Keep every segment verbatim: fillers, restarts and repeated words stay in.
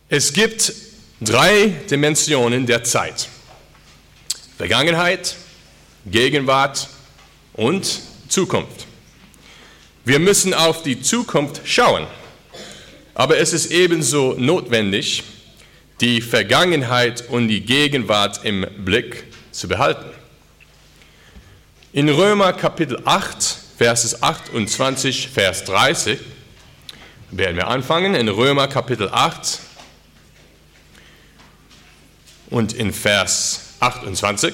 Es gibt drei Dimensionen der Zeit: Vergangenheit, Gegenwart und Zukunft. Wir müssen auf die Zukunft schauen, aber es ist ebenso notwendig, die Vergangenheit und die Gegenwart im Blick zu behalten. In Römer Kapitel acht, Verses achtundzwanzig, Vers dreißig, werden wir anfangen, in Römer Kapitel acht und in Vers achtundzwanzig.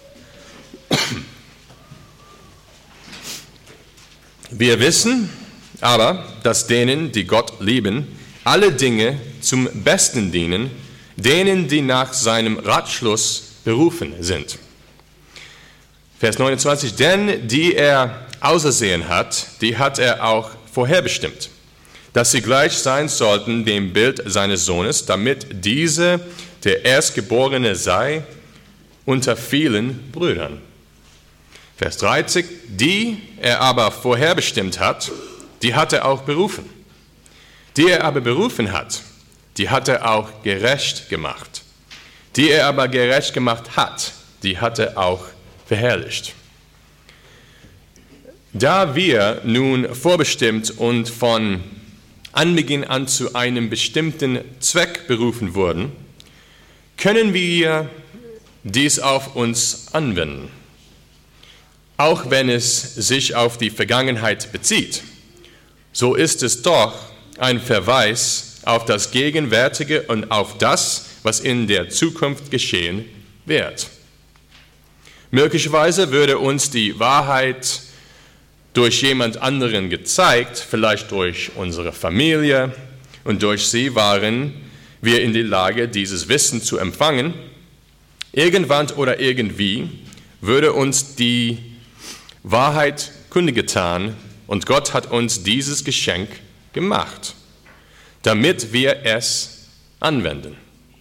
Wir wissen aber, dass denen, die Gott lieben, alle Dinge zum Besten dienen, denen, die nach seinem Ratschluss berufen sind. Vers neunundzwanzig, denn die er ausersehen hat, die hat er auch vorherbestimmt, dass sie gleich sein sollten dem Bild seines Sohnes, damit diese der Erstgeborene sei unter vielen Brüdern. Vers dreißig, die er aber vorherbestimmt hat, die hat er auch berufen. Die er aber berufen hat, die hat er auch gerecht gemacht. Die er aber gerecht gemacht hat, die hat er auch verherrlicht. Da wir nun vorbestimmt und von Anbeginn an zu einem bestimmten Zweck berufen wurden, können wir dies auf uns anwenden. Auch wenn es sich auf die Vergangenheit bezieht, so ist es doch ein Verweis auf das Gegenwärtige und auf das, was in der Zukunft geschehen wird. Möglicherweise würde uns die Wahrheit durch jemand anderen gezeigt, vielleicht durch unsere Familie, und durch sie waren wir in der Lage, dieses Wissen zu empfangen. Irgendwann oder irgendwie würde uns die Wahrheit kundgetan und Gott hat uns dieses Geschenk gemacht, damit wir es anwenden.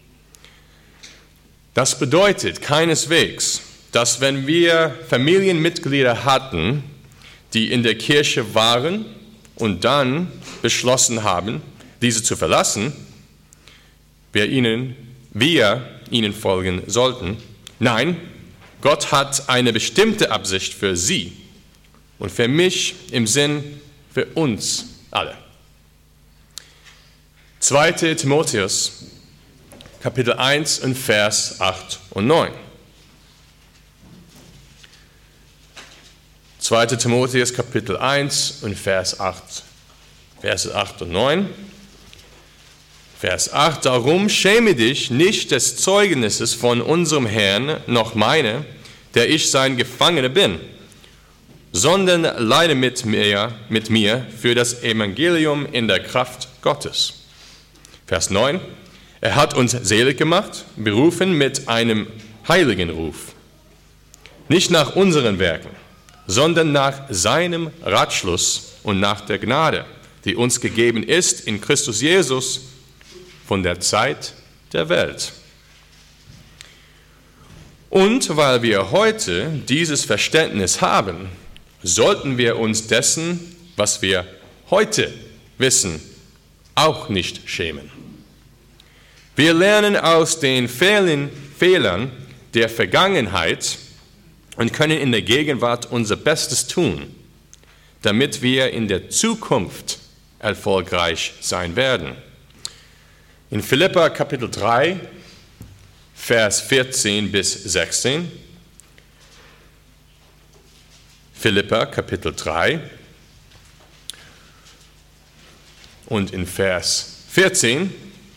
Das bedeutet keineswegs, dass wenn wir Familienmitglieder hatten, die in der Kirche waren und dann beschlossen haben, diese zu verlassen, wir ihnen, wir ihnen folgen sollten. Nein, Gott hat eine bestimmte Absicht für sie und für mich im Sinn für uns alle. zweiter Timotheus, Kapitel eins und Vers acht und neun. zweiter Timotheus, Kapitel eins und Vers acht, Verse acht und neun. Vers acht, darum schäme dich nicht des Zeugnisses von unserem Herrn, noch meine, der ich sein Gefangener bin, sondern leide mit mir, mit mir für das Evangelium in der Kraft Gottes. Vers neun, er hat uns selig gemacht, berufen mit einem heiligen Ruf, nicht nach unseren Werken, sondern nach seinem Ratschluss und nach der Gnade, die uns gegeben ist in Christus Jesus von der Zeit der Welt. Und weil wir heute dieses Verständnis haben, sollten wir uns dessen, was wir heute wissen, auch nicht schämen. Wir lernen aus den Fehlern, Fehlern der Vergangenheit und können in der Gegenwart unser Bestes tun, damit wir in der Zukunft erfolgreich sein werden. In Philipper Kapitel drei, Vers vierzehn bis sechzehn. Philipper Kapitel drei und in Vers vierzehn.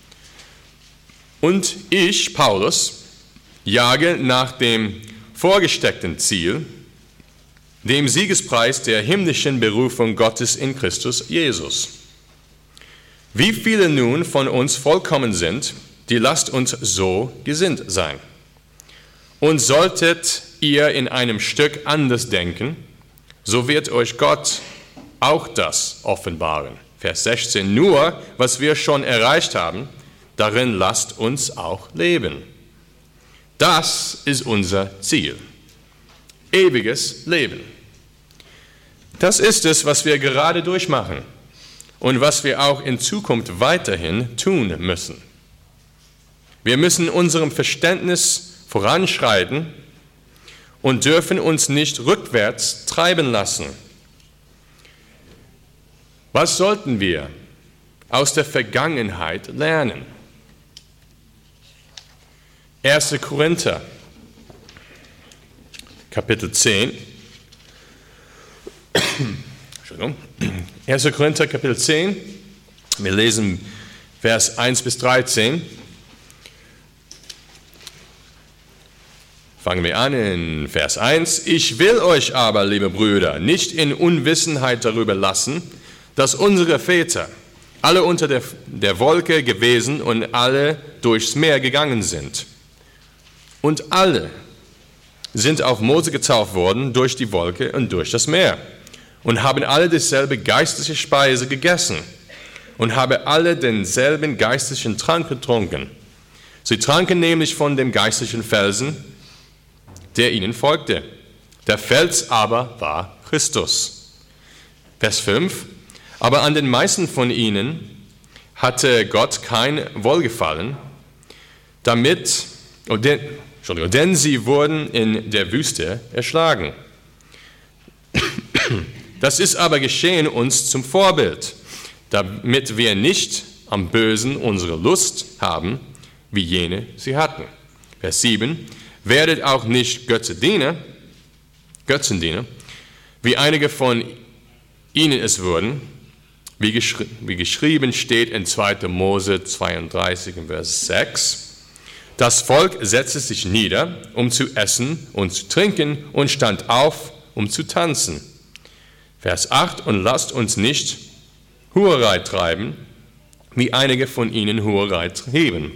Und ich, Paulus, jage nach dem vorgesteckten Ziel, dem Siegespreis der himmlischen Berufung Gottes in Christus Jesus. Wie viele nun von uns vollkommen sind, die lasst uns so gesinnt sein. Und solltet ihr in einem Stück anders denken, so wird euch Gott auch das offenbaren. Vers sechzehn, nur was wir schon erreicht haben, darin lasst uns auch leben. Das ist unser Ziel. Ewiges Leben. Das ist es, was wir gerade durchmachen und was wir auch in Zukunft weiterhin tun müssen. Wir müssen unserem Verständnis voranschreiten und dürfen uns nicht rückwärts treiben lassen. Was sollten wir aus der Vergangenheit lernen? erster Korinther, Kapitel zehn. Entschuldigung. erster Korinther, Kapitel zehn. Wir lesen Vers eins bis dreizehn. Fangen wir an in Vers eins. Ich will euch aber, liebe Brüder, nicht in Unwissenheit darüber lassen, dass unsere Väter alle unter der, der Wolke gewesen und alle durchs Meer gegangen sind. Und alle sind auf Mose getauft worden durch die Wolke und durch das Meer und haben alle dieselbe geistliche Speise gegessen und haben alle denselben geistlichen Trank getrunken. Sie tranken nämlich von dem geistlichen Felsen, der ihnen folgte. Der Fels aber war Christus. Vers fünf. Aber an den meisten von ihnen hatte Gott kein Wohlgefallen, damit, oh, denn, Entschuldigung, denn sie wurden in der Wüste erschlagen. Das ist aber geschehen uns zum Vorbild, damit wir nicht am Bösen unsere Lust haben, wie jene sie hatten. Vers sieben. Werdet auch nicht Götzendiener, Götzendiener, wie einige von ihnen es wurden, wie, geschri- wie geschrieben steht in zweiter Mose zweiunddreißig, Vers sechs. Das Volk setzte sich nieder, um zu essen und zu trinken, und stand auf, um zu tanzen. Vers acht. Und lasst uns nicht Hurerei treiben, wie einige von ihnen Hurerei trieben.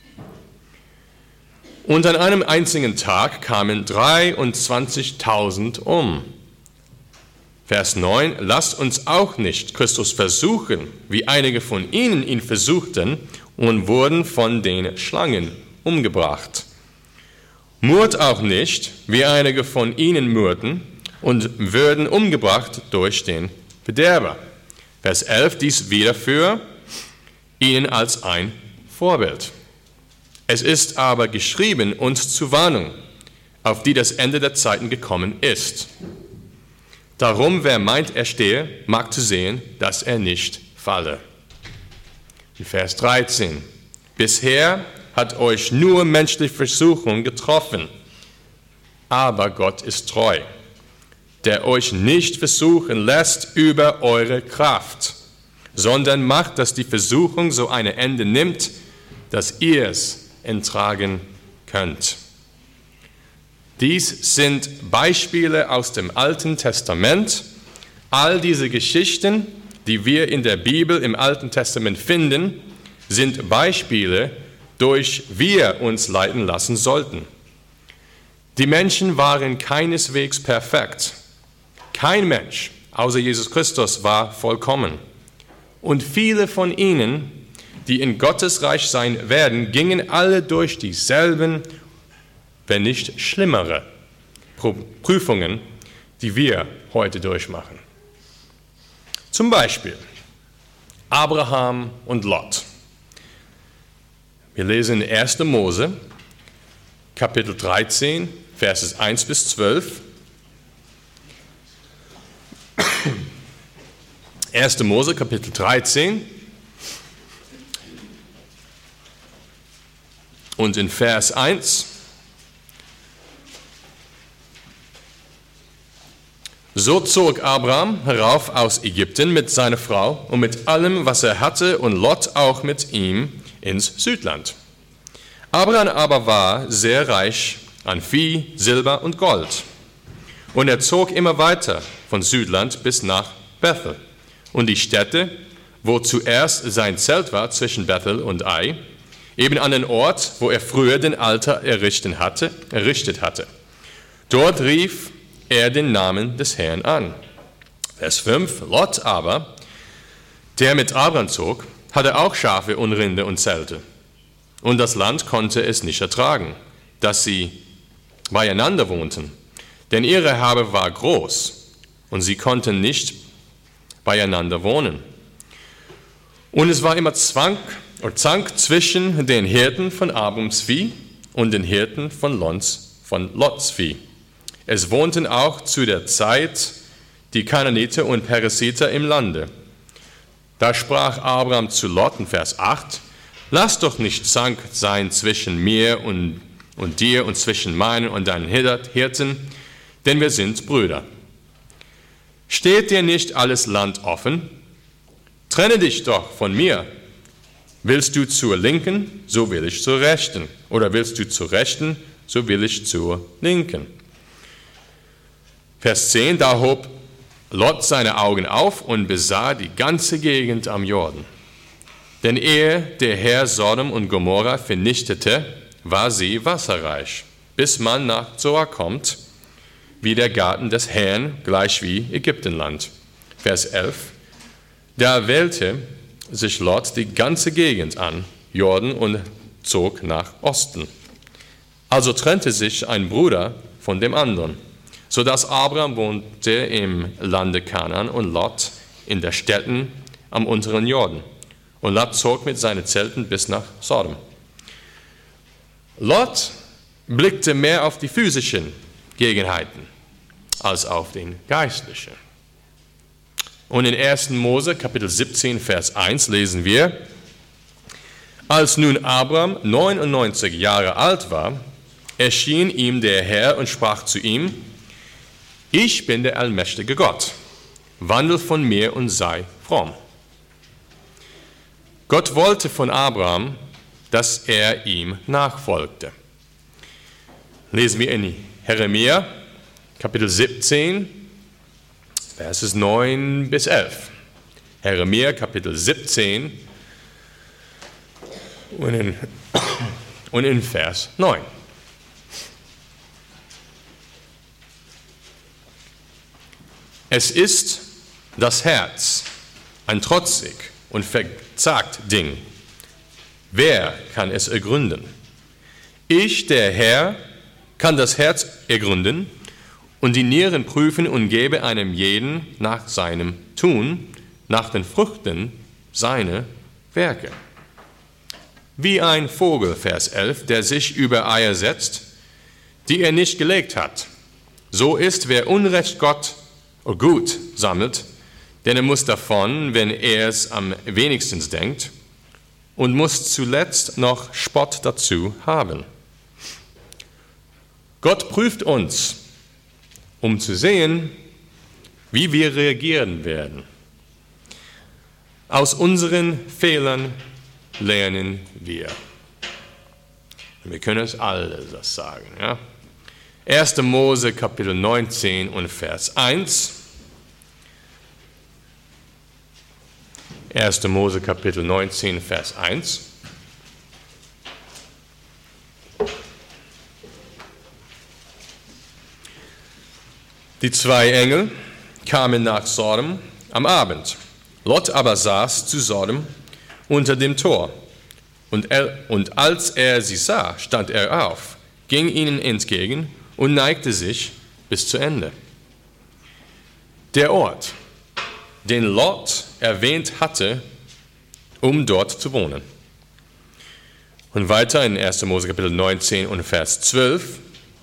Und an einem einzigen Tag kamen dreiundzwanzigtausend um. Vers neun. Lasst uns auch nicht Christus versuchen, wie einige von ihnen ihn versuchten und wurden von den Schlangen umgebracht. Murrt auch nicht, wie einige von ihnen murrten und würden umgebracht durch den Verderber. Vers elf. Dies wieder für ihnen als ein Vorbild. Es ist aber geschrieben uns zur Warnung, auf die das Ende der Zeiten gekommen ist. Darum, wer meint, er stehe, mag zu sehen, dass er nicht falle. In Vers dreizehn. Bisher hat euch nur menschliche Versuchung getroffen, aber Gott ist treu, der euch nicht versuchen lässt über eure Kraft, sondern macht, dass die Versuchung so ein Ende nimmt, dass ihr es enttragen könnt. Dies sind Beispiele aus dem Alten Testament. All diese Geschichten, die wir in der Bibel im Alten Testament finden, sind Beispiele, durch wir uns leiten lassen sollten. Die Menschen waren keineswegs perfekt. Kein Mensch außer Jesus Christus war vollkommen. Und viele von ihnen, die in Gottes Reich sein werden, gingen alle durch dieselben, wenn nicht schlimmere Prüfungen, die wir heute durchmachen. Zum Beispiel Abraham und Lot. Wir lesen in erster Mose, Kapitel dreizehn, Verses eins bis zwölf. erster Mose, Kapitel dreizehn. Und in Vers eins. So zog Abraham herauf aus Ägypten mit seiner Frau und mit allem, was er hatte, und Lot auch mit ihm ins Südland. Abraham aber war sehr reich an Vieh, Silber und Gold. Und er zog immer weiter von Südland bis nach Bethel. Und die Stätte, wo zuerst sein Zelt war zwischen Bethel und Ai, eben an den Ort, wo er früher den Altar errichtet hatte, errichtet hatte. Dort rief er den Namen des Herrn an. Vers fünf. Lot aber, der mit Abraham zog, hatte auch Schafe und Rinder und Zelte. Und das Land konnte es nicht ertragen, dass sie beieinander wohnten, denn ihre Habe war groß und sie konnten nicht beieinander wohnen. Und es war immer Zwang und zank zwischen den Hirten von Abrams Vieh und den Hirten von Lots, von Lots Vieh. Es wohnten auch zu der Zeit die Kanaaniter und Perisiter im Lande. Da sprach Abraham zu Lot in Vers acht, lass doch nicht Zank sein zwischen mir und, und dir und zwischen meinen und deinen Hirten, denn wir sind Brüder. Steht dir nicht alles Land offen? Trenne dich doch von mir. Willst du zur Linken, so will ich zur Rechten. Oder willst du zur Rechten, so will ich zur Linken. Vers zehn, da hob Lot seine Augen auf und besah die ganze Gegend am Jordan. Denn ehe der Herr Sodom und Gomorra vernichtete, war sie wasserreich, bis man nach Zoar kommt, wie der Garten des Herrn, gleich wie Ägyptenland. Vers elf, da wählte sich Lot die ganze Gegend an, Jordan, und zog nach Osten. Also trennte sich ein Bruder von dem anderen, sodass Abraham wohnte im Lande Kanaan und Lot in der Städten am unteren Jordan. Und Lot zog mit seinen Zelten bis nach Sodom. Lot blickte mehr auf die physischen Gegebenheiten als auf den geistlichen. Und in ersten Mose, Kapitel siebzehn, Vers eins lesen wir, als nun Abraham neunundneunzig Jahre alt war, erschien ihm der Herr und sprach zu ihm, ich bin der allmächtige Gott, wandel von mir und sei fromm. Gott wollte von Abraham, dass er ihm nachfolgte. Lesen wir in Jeremia, Kapitel siebzehn, Verses neun bis elf. Jeremia, Kapitel siebzehn und in, und in Vers neun. Es ist das Herz, ein trotzig und verzagt Ding. Wer kann es ergründen? Ich, der Herr, kann das Herz ergründen und die Nieren prüfen und gebe einem jeden nach seinem Tun, nach den Früchten seiner Werke. Wie ein Vogel, Vers elf, der sich über Eier setzt, die er nicht gelegt hat. So ist, wer Unrecht Gott gut sammelt, denn er muss davon, wenn er es am wenigsten denkt, und muss zuletzt noch Spott dazu haben. Gott prüft uns, um zu sehen, wie wir reagieren werden. Aus unseren Fehlern lernen wir. Wir können es alle das sagen. Ja? erster Mose, Kapitel neunzehn und Vers eins. erster Mose, Kapitel neunzehn, Vers eins. Die zwei Engel kamen nach Sodom am Abend. Lot aber saß zu Sodom unter dem Tor. Und, er, und als er sie sah, stand er auf, ging ihnen entgegen und neigte sich bis zu Ende. Der Ort, den Lot erwähnt hatte, um dort zu wohnen. Und weiter in erster Mose Kapitel neunzehn und Vers zwölf.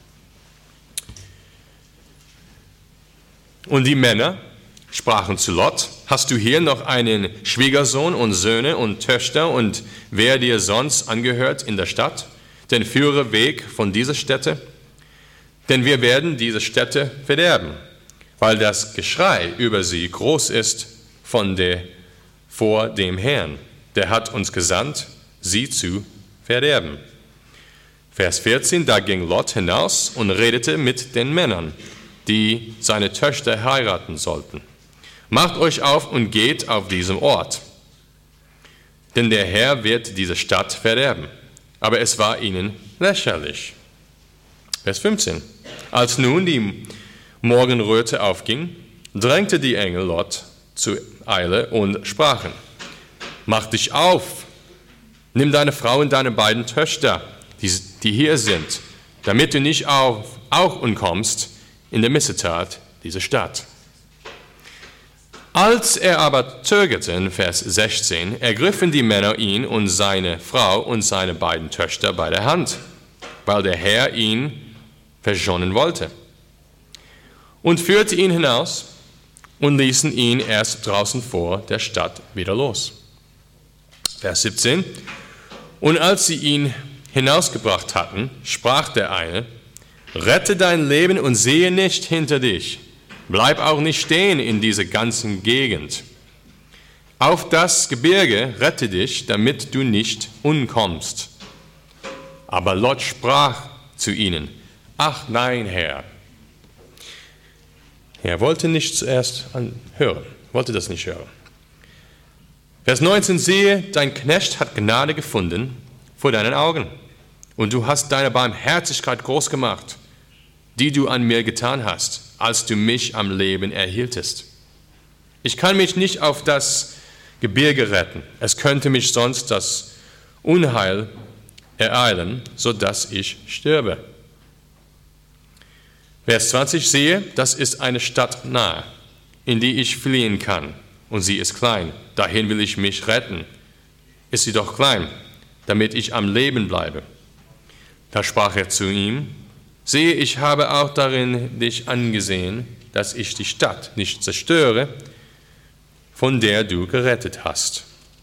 Und die Männer sprachen zu Lot, hast du hier noch einen Schwiegersohn und Söhne und Töchter und wer dir sonst angehört in der Stadt? Denn führe weg von dieser Stätte, denn wir werden diese Stätte verderben, weil das Geschrei über sie groß ist von der, vor dem Herrn. Der hat uns gesandt, sie zu verderben. Vers vierzehn, da ging Lot hinaus und redete mit den Männern, die seine Töchter heiraten sollten. Macht euch auf und geht auf diesem Ort, denn der Herr wird diese Stadt verderben. Aber es war ihnen lächerlich. Vers fünfzehn. Als nun die Morgenröte aufging, drängte die Engel Lot zur Eile und sprachen, mach dich auf, nimm deine Frau und deine beiden Töchter, die, die hier sind, damit du nicht auch, auch umkommst in der Missetat dieser Stadt. Als er aber zögerte, in Vers sechzehn, ergriffen die Männer ihn und seine Frau und seine beiden Töchter bei der Hand, weil der Herr ihn verschonen wollte, und führte ihn hinaus und ließen ihn erst draußen vor der Stadt wieder los. Vers siebzehn. Und als sie ihn hinausgebracht hatten, sprach der eine: Rette dein Leben und sehe nicht hinter dich. Bleib auch nicht stehen in dieser ganzen Gegend. Auf das Gebirge rette dich, damit du nicht umkommst. Aber Lot sprach zu ihnen: Ach nein, Herr. Er wollte nicht zuerst hören, wollte das nicht hören. Vers neunzehn, siehe, dein Knecht hat Gnade gefunden vor deinen Augen, und du hast deine Barmherzigkeit groß gemacht, die du an mir getan hast, als du mich am Leben erhieltest. Ich kann mich nicht auf das Gebirge retten, es könnte mich sonst das Unheil ereilen, sodass ich sterbe. Vers zwanzig, siehe, das ist eine Stadt nahe, in die ich fliehen kann, und sie ist klein, dahin will ich mich retten. Ist sie doch klein, damit ich am Leben bleibe. Da sprach er zu ihm: Siehe, ich habe auch darin dich angesehen, dass ich die Stadt nicht zerstöre, von der du gerettet hast.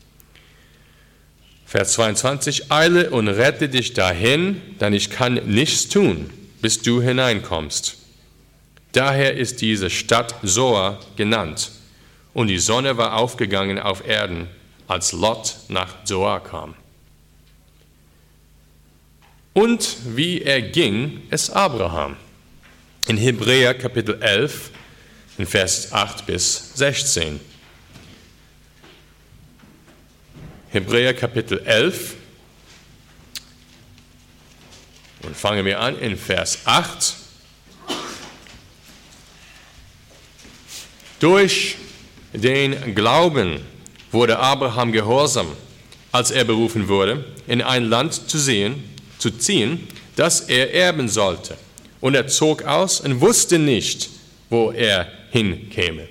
Vers zweiundzwanzig, eile und rette dich dahin, denn ich kann nichts tun, bis du hineinkommst. Daher ist diese Stadt Zoar genannt, und die Sonne war aufgegangen auf Erden, als Lot nach Zoar kam. Und wie erging es Abraham? In Hebräer Kapitel elf, in Vers acht bis sechzehn. Hebräer Kapitel elf, und fangen wir an in Vers acht. Durch den Glauben wurde Abraham gehorsam, als er berufen wurde, in ein Land zu sehen, zu ziehen, das er erben sollte. Und er zog aus und wusste nicht, wo er hinkäme.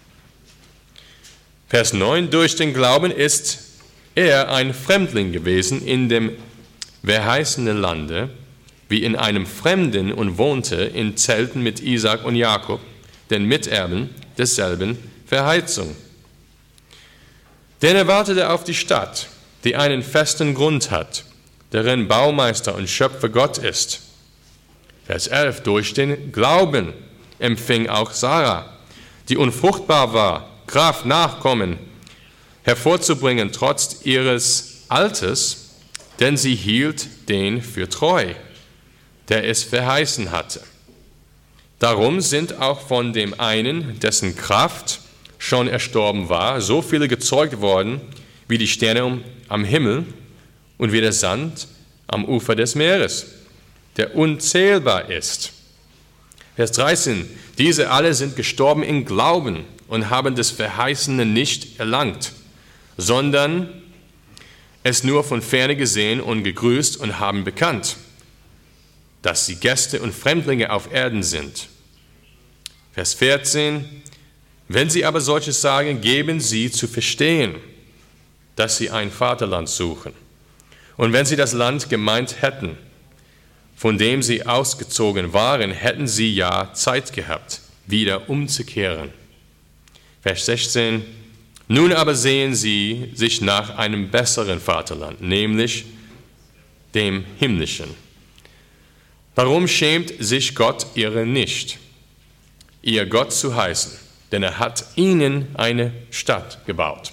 Vers neun, durch den Glauben ist er ein Fremdling gewesen in dem verheißenen Lande, wie in einem Fremden, und wohnte in Zelten mit Isaak und Jakob, den Miterben desselben Verheißung. Denn er wartete auf die Stadt, die einen festen Grund hat, deren Baumeister und Schöpfer Gott ist. Vers elf, durch den Glauben empfing auch Sarah, die unfruchtbar war, Kraft, Nachkommen hervorzubringen trotz ihres Alters, denn sie hielt den für treu, der es verheißen hatte. Darum sind auch von dem einen, dessen Kraft schon erstorben war, so viele gezeugt worden, wie die Sterne am Himmel und wie der Sand am Ufer des Meeres, der unzählbar ist. Vers dreizehn, diese alle sind gestorben im Glauben und haben das Verheißene nicht erlangt, sondern es nur von ferne gesehen und gegrüßt und haben bekannt, dass sie Gäste und Fremdlinge auf Erden sind. Vers vierzehn, wenn sie aber solches sagen, geben sie zu verstehen, dass sie ein Vaterland suchen. Und wenn sie das Land gemeint hätten, von dem sie ausgezogen waren, hätten sie ja Zeit gehabt, wieder umzukehren. Vers sechzehn, nun aber sehen sie sich nach einem besseren Vaterland, nämlich dem himmlischen. Darum schämt sich Gott ihrer nicht, ihr Gott zu heißen, denn er hat ihnen eine Stadt gebaut.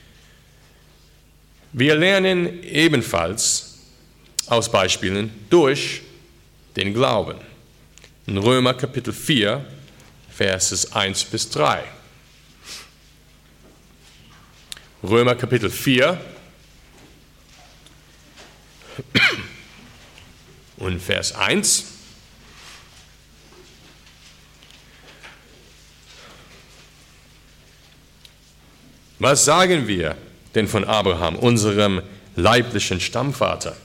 Wir lernen ebenfalls aus Beispielen durch den Glauben. In Römer Kapitel vier, Verses eins bis drei. Römer Kapitel vier und Vers eins. Was sagen wir denn von Abraham, unserem leiblichen Stammvater?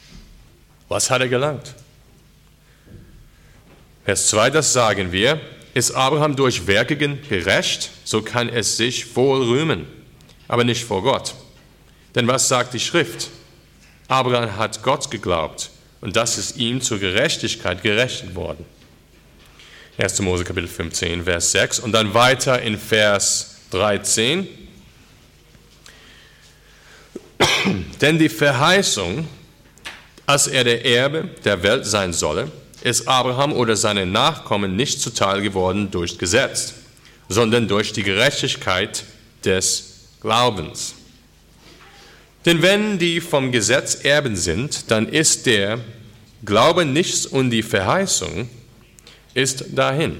Was hat er gelangt? Vers zwei, das sagen wir, ist Abraham durch Werke gerecht, so kann es sich wohl rühmen, aber nicht vor Gott. Denn was sagt die Schrift? Abraham hat Gott geglaubt und das ist ihm zur Gerechtigkeit gerechnet worden. erster Mose Kapitel fünfzehn, Vers sechs und dann weiter in Vers dreizehn. Denn die Verheißung, als er der Erbe der Welt sein solle, ist Abraham oder seinen Nachkommen nicht zuteil geworden durch Gesetz, sondern durch die Gerechtigkeit des Glaubens. Denn wenn die vom Gesetz Erben sind, dann ist der Glaube nichts und die Verheißung ist dahin.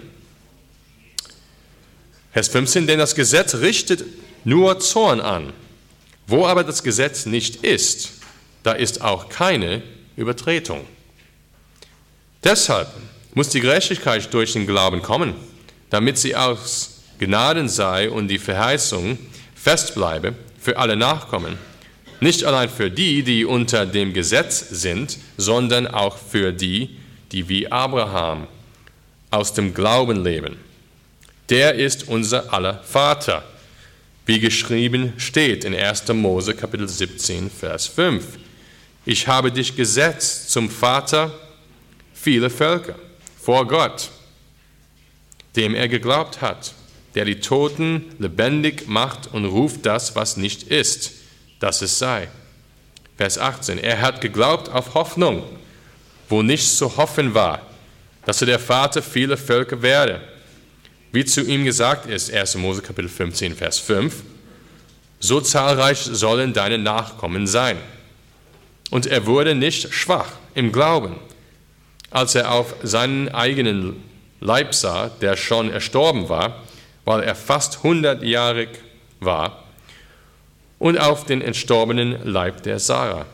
Vers fünfzehn, denn das Gesetz richtet nur Zorn an. Wo aber das Gesetz nicht ist, da ist auch keine Übertretung. Deshalb muss die Gerechtigkeit durch den Glauben kommen, damit sie aus Gnaden sei und die Verheißung fest bleibe für alle Nachkommen. Nicht allein für die, die unter dem Gesetz sind, sondern auch für die, die wie Abraham aus dem Glauben leben. Der ist unser aller Vater, wie geschrieben steht in erster Mose Kapitel siebzehn, Vers fünf. Ich habe dich gesetzt zum Vater vieler Völker vor Gott, dem er geglaubt hat, der die Toten lebendig macht und ruft das, was nicht ist, dass es sei. Vers achtzehn. Er hat geglaubt auf Hoffnung, wo nichts zu hoffen war, dass er der Vater vieler Völker werde. Wie zu ihm gesagt ist, erster Mose Kapitel fünfzehn, Vers fünf, so zahlreich sollen deine Nachkommen sein. Und er wurde nicht schwach im Glauben, als er auf seinen eigenen Leib sah, der schon erstorben war, weil er fast hundertjährig war, und auf den entstorbenen Leib der Sarah.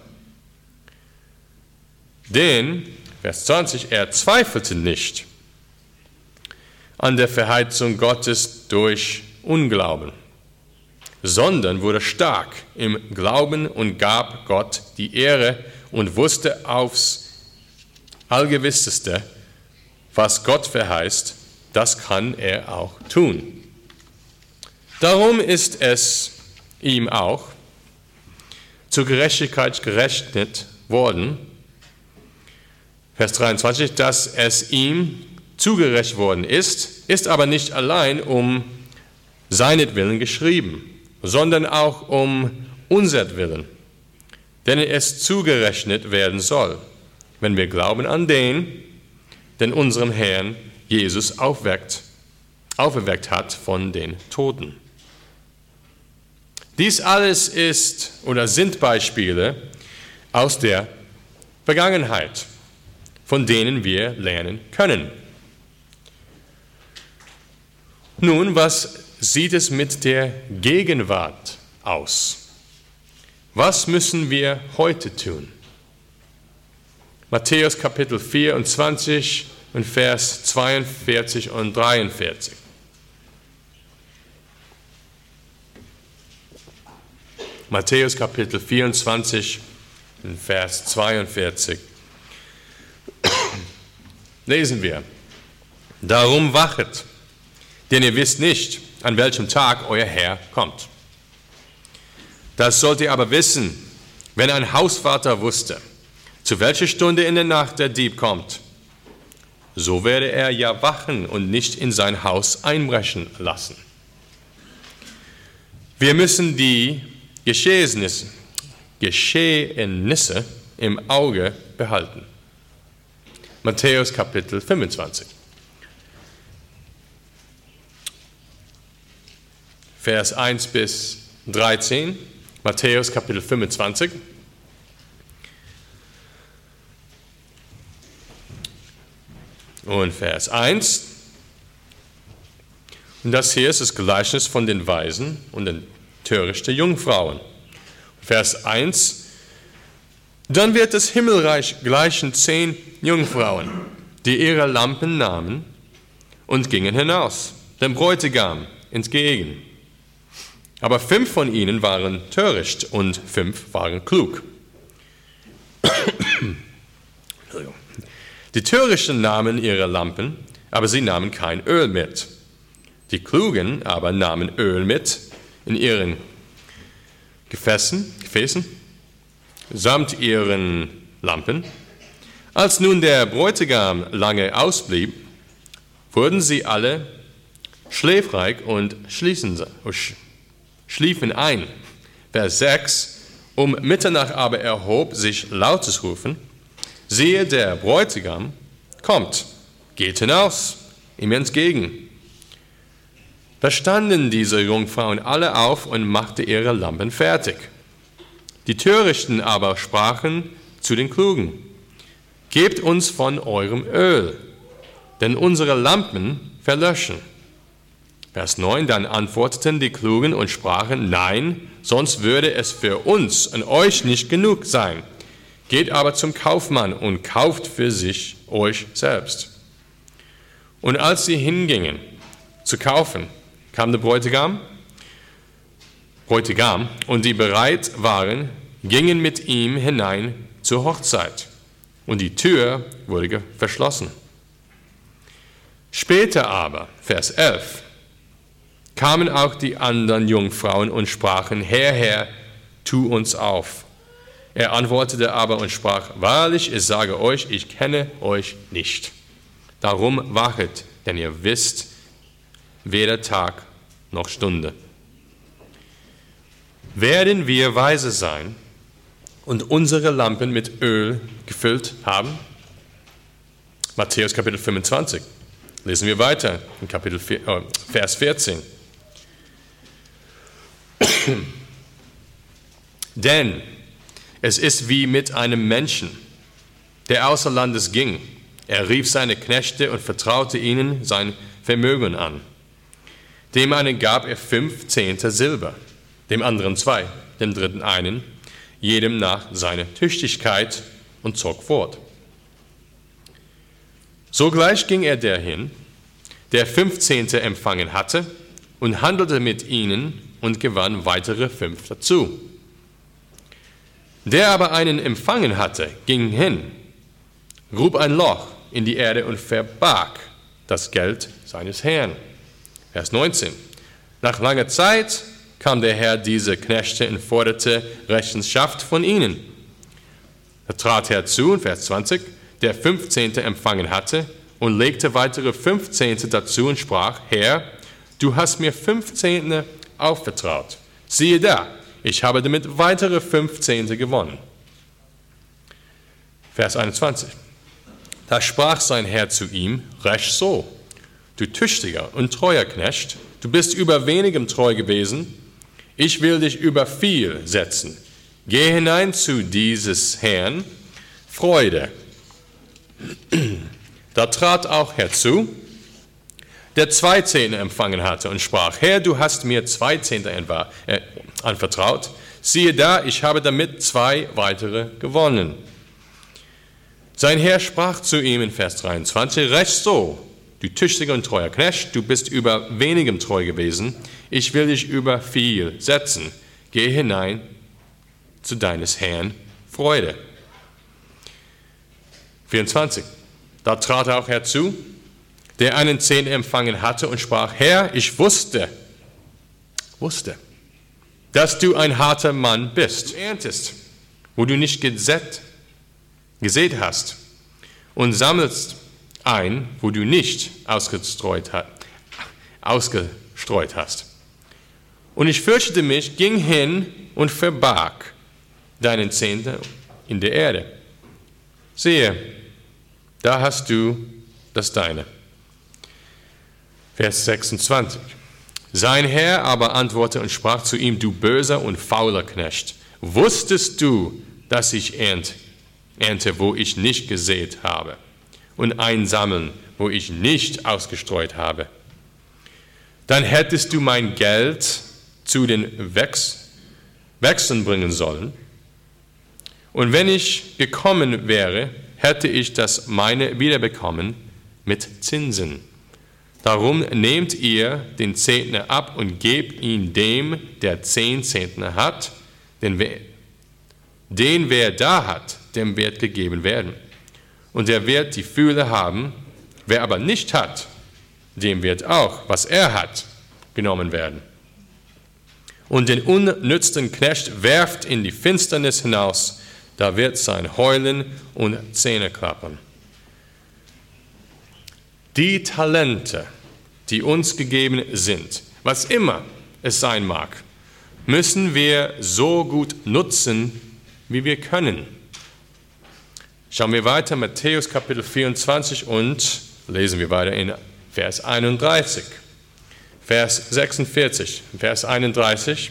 Denn, Vers zwanzig, er zweifelte nicht an der Verheißung Gottes durch Unglauben, sondern wurde stark im Glauben und gab Gott die Ehre und wusste aufs Allgewisseste, was Gott verheißt, das kann er auch tun. Darum ist es ihm auch zur Gerechtigkeit gerechnet worden, Vers dreiundzwanzig, dass es ihm zugerechnet worden ist, ist aber nicht allein um seinetwillen geschrieben, sondern auch um unsertwillen, denn es zugerechnet werden soll, wenn wir glauben an den, den unseren Herrn Jesus aufweckt, auferweckt hat von den Toten. Dies alles ist oder sind Beispiele aus der Vergangenheit, von denen wir lernen können. Nun, was sieht es mit der Gegenwart aus? Was müssen wir heute tun? Matthäus Kapitel vierundzwanzig und Vers zweiundvierzig und dreiundvierzig. Matthäus Kapitel vierundzwanzig und Vers zweiundvierzig. Lesen wir. Darum wachet, denn ihr wisst nicht, an welchem Tag euer Herr kommt. Das sollt ihr aber wissen, wenn ein Hausvater wusste, zu welcher Stunde in der Nacht der Dieb kommt, so werde er ja wachen und nicht in sein Haus einbrechen lassen. Wir müssen die Geschehnisse, Geschehnisse im Auge behalten. Matthäus Kapitel fünfundzwanzig. Vers eins bis dreizehn. Matthäus Kapitel fünfundzwanzig. Und Vers eins. Und das hier ist das Gleichnis von den Weisen und den törichten Jungfrauen. Vers eins. Dann wird das Himmelreich gleichen zehn Jungfrauen, die ihre Lampen nahmen und gingen hinaus, dem Bräutigam entgegen. Aber fünf von ihnen waren töricht und fünf waren klug. Die Törichten nahmen ihre Lampen, aber sie nahmen kein Öl mit. Die Klugen aber nahmen Öl mit in ihren Gefäßen, Gefäßen samt ihren Lampen. Als nun der Bräutigam lange ausblieb, wurden sie alle schläfrig und schließen, schliefen ein. Vers sechs. Um Mitternacht aber erhob sich lautes Rufen, siehe, der Bräutigam kommt, geht hinaus, ihm entgegen. Da standen diese Jungfrauen alle auf und machten ihre Lampen fertig. Die Törichten aber sprachen zu den Klugen, gebt uns von eurem Öl, denn unsere Lampen verlöschen. Vers neun, dann antworteten die Klugen und sprachen, nein, sonst würde es für uns und euch nicht genug sein. Geht aber zum Kaufmann und kauft für sich euch selbst. Und als sie hingingen zu kaufen, kam der Bräutigam, Bräutigam und die bereit waren, gingen mit ihm hinein zur Hochzeit. Und die Tür wurde verschlossen. Später aber, Vers elf, kamen auch die anderen Jungfrauen und sprachen, Herr, Herr, tu uns auf. Er antwortete aber und sprach, wahrlich, ich sage euch, ich kenne euch nicht. Darum wachet, denn ihr wisst weder Tag noch Stunde. Werden wir weise sein und unsere Lampen mit Öl gefüllt haben? Matthäus Kapitel fünfundzwanzig. Lesen wir weiter in Kapitel vier, äh, Vers vierzehn. Denn es ist wie mit einem Menschen, der außer Landes ging. Er rief seine Knechte und vertraute ihnen sein Vermögen an. Dem einen gab er fünf Zehntel Silber, dem anderen zwei, dem dritten einen, jedem nach seiner Tüchtigkeit und zog fort. Sogleich ging er dahin, der fünf Zehntel empfangen hatte, und handelte mit ihnen und gewann weitere fünf dazu. Der aber einen empfangen hatte, ging hin, grub ein Loch in die Erde und verbarg das Geld seines Herrn. Vers neunzehn. Nach langer Zeit kam der Herr dieser Knechte und forderte Rechenschaft von ihnen. Da trat herzu, in Vers zwanzig, der fünfzehnte empfangen hatte und legte weitere fünfzehnte dazu und sprach, Herr, du hast mir fünfzehnte aufvertraut. Siehe da, ich habe damit weitere fünfzehnte gewonnen. Vers einundzwanzig. Da sprach sein Herr zu ihm, recht so, du tüchtiger und treuer Knecht, du bist über wenigem treu gewesen, ich will dich über viel setzen. Geh hinein zu dieses Herrn, Freude. Da trat auch herzu, der zwei Zehnte empfangen hatte und sprach, Herr, du hast mir zwei Zehnte äh, anvertraut. Siehe da, ich habe damit zwei weitere gewonnen. Sein Herr sprach zu ihm in Vers dreiundzwanzig, recht so, du tüchtiger und treuer Knecht, du bist über wenigem treu gewesen, ich will dich über viel setzen. Geh hinein zu deines Herrn Freude. vierundzwanzig. Da trat er auch herzu, der einen Zehnten empfangen hatte und sprach, Herr, ich wusste, wusste, dass du ein harter Mann bist. Du erntest, wo du nicht gesät, gesät hast und sammelst ein, wo du nicht ausgestreut, hat, ausgestreut hast. Und ich fürchtete mich, ging hin und verbarg deinen Zehnten in der Erde. Siehe, da hast du das Deine. Vers sechsundzwanzig. Sein Herr aber antwortete und sprach zu ihm, du böser und fauler Knecht, wusstest du, dass ich ernte, ernte, wo ich nicht gesät habe, und einsammeln, wo ich nicht ausgestreut habe? Dann hättest du mein Geld zu den Wechs, Wechseln bringen sollen, und wenn ich gekommen wäre, hätte ich das meine wiederbekommen mit Zinsen. Darum nehmt ihr den Zehnten ab und gebt ihn dem, der zehn Zehnten hat, denn wer, den wer da hat, dem wird gegeben werden. Und er wird die Fühle haben, Wer aber nicht hat, dem wird auch, was er hat, genommen werden. Und den unnützen Knecht werft in die Finsternis hinaus, da wird sein Heulen und Zähneklappern. Die Talente, die uns gegeben sind, was immer es sein mag, müssen wir so gut nutzen, wie wir können. Schauen wir weiter, Matthäus Kapitel vierundzwanzig und lesen wir weiter in Vers einunddreißig. Vers sechsundvierzig, Vers einunddreißig.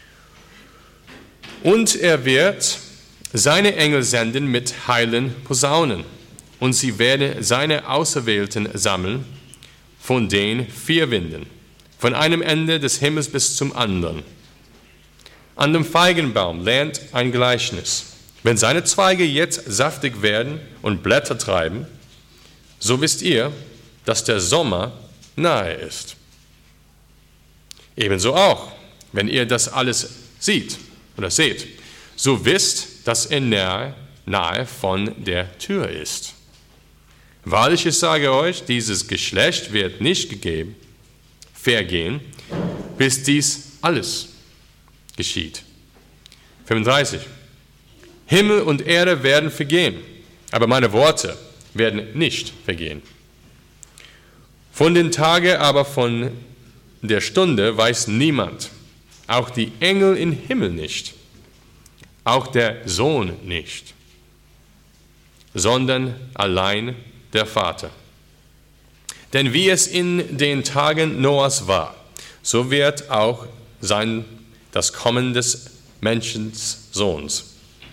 Und er wird seine Engel senden mit heilen Posaunen, und sie werden seine Auserwählten sammeln von den vier Winden, von einem Ende des Himmels bis zum anderen. An dem Feigenbaum lernt ein Gleichnis. Wenn seine Zweige jetzt saftig werden und Blätter treiben, so wisst ihr, dass der Sommer nahe ist. Ebenso auch, wenn ihr das alles seht oder seht, so wisst, dass er nahe, nahe von der Tür ist. Wahrlich, ich sage euch, dieses Geschlecht wird nicht gegeben, vergehen, bis dies alles geschieht. fünfunddreißig. Himmel und Erde werden vergehen, aber meine Worte werden nicht vergehen. Von den Tagen aber von der Stunde weiß niemand, auch die Engel im Himmel nicht, auch der Sohn nicht, sondern allein der Vater. Denn wie es in den Tagen Noahs war, so wird auch sein das Kommen des Menschensohns.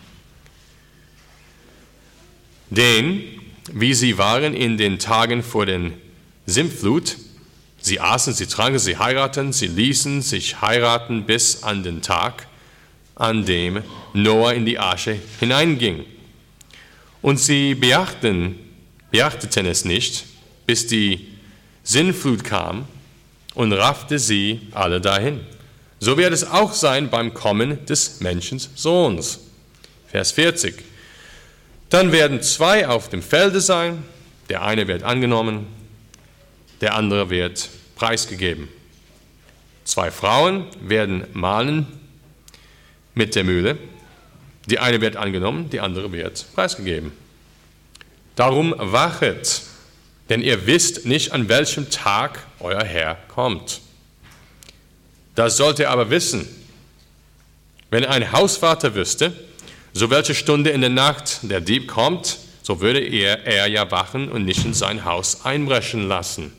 Denn wie sie waren in den Tagen vor der Sintflut, sie aßen, sie tranken, sie heirateten, sie ließen sich heiraten bis an den Tag, an dem Noah in die Arche hineinging. Und sie beachteten, beachteten es nicht, bis die Sintflut kam und raffte sie alle dahin. So wird es auch sein beim Kommen des Menschensohns. Vers vierzig. Dann werden zwei auf dem Felde sein, der eine wird angenommen, der andere wird preisgegeben. Zwei Frauen werden mahlen mit der Mühle, die eine wird angenommen, die andere wird preisgegeben. Darum wachet, denn ihr wisst nicht, an welchem Tag euer Herr kommt. Das sollt ihr aber wissen. Wenn ein Hausvater wüsste, so welche Stunde in der Nacht der Dieb kommt, so würde er, er ja wachen und nicht in sein Haus einbrechen lassen.